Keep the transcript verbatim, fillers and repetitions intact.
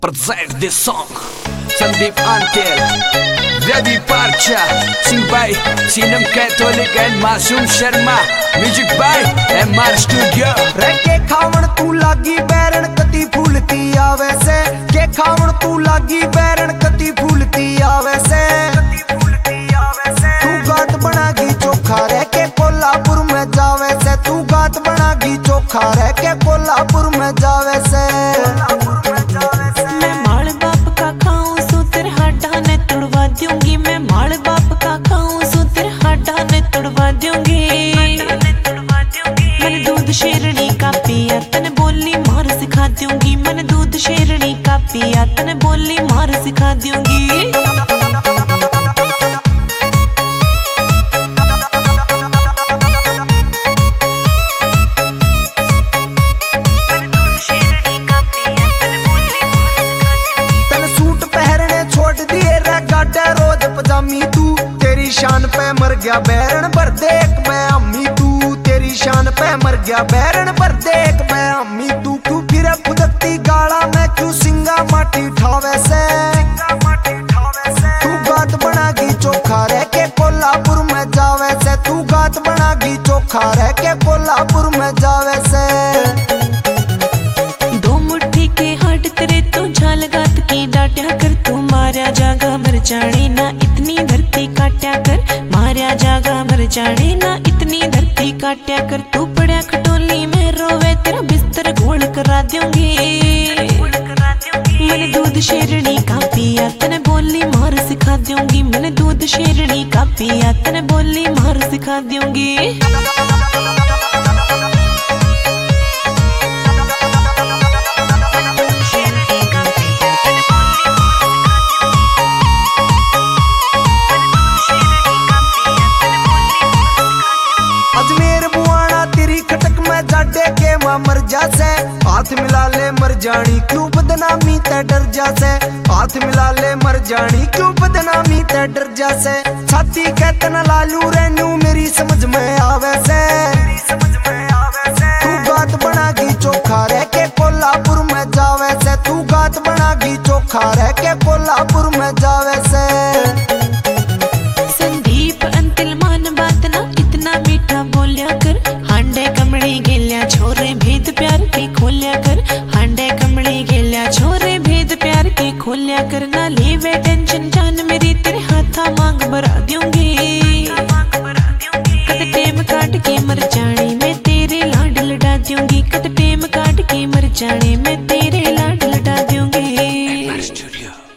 Present this song Sandeep Antel Ready Parcha Sing by Sinam Catholic and Masoom Sharma Music by M R Studio के खावण तू लागी बैरन कती फूलती आवे से के खावण तू लागी बैरन कती फूलती आवे से तू गात बनागी चोखा रह के कोल्हापुर में जावे से तू गात बनागी चोखा रह के कोल्हापुर में जावे से मैं माल बाप का खाऊं सो तेरे हड्डा ने तोड़वा दूंगी मैं माल बाप का खाऊं सो तेरे हड्डा ने तोड़वा दूंगी मैंने दूध शेरनी का पिया तने बोली मार सिखा दूंगी मैंने दूध शेरनी का पिया तने बोली मार सिखा दूंगी पजामी तू तेरी शान पे मर गया बैरन भर देख मैं अम्मी तू तेरी शान पे मर गया बैरन भर देख मैं अम्मी तू क्यों फिर खुदकती गाड़ा मैं क्यों सिंगा माटी ठावे से तू गात बनागी चोखा रह के कोल्हापुर में जावे से तू गात बनागी चोखा रह के कोल्हापुर में जावे से दो मुट्ठी के हाथ तेरे तो झाल गात की डांटा कर तू मारा जागा मर जाने ना इतनी धरती काट्या कर मारा जागा मर जाने ना इतनी धरती काट्या कर तू पड़ा खटोली में रोवे तेरा बिस्तर घोल करा दूंगी मैंने दूध शेरनी का पिया तने बोली मार सिखा दूंगी मैंने दूध शेरनी का पिया तने बोली मार सिखा दूंगी मर जासे हाथ मिला ले मर जानी क्यों बदनामी ते डर जासे हाथ मिला ले मर जानी क्यों बदनामी ते डर जासे छाती कहते न लालू रेनू मेरी समझ में आवे से तू गात बनागी चोखा रह के कोल्हापुर में जावे से तू गात बनागी चोखा रह के कोल्हापुर में जावे से संदीप अंतिल मान बात ना इतना मीठा बोलिया कर हांडे कमड़ी गेल्या छोरे भेद प्यार के खोलिया कर हांडे कमड़ी गेल्या छोरे भेद प्यार के खोलिया कर ना लेवे टेंशन जान मेरी तेरे हाथा मांग भरा दूंगी कद टेम काट के मर जाने मैं तेरे लाड लड़ा दूंगी कद टेम काट के मर जाने मैं तेरे लाड लड़ा दूंगी। M R Studio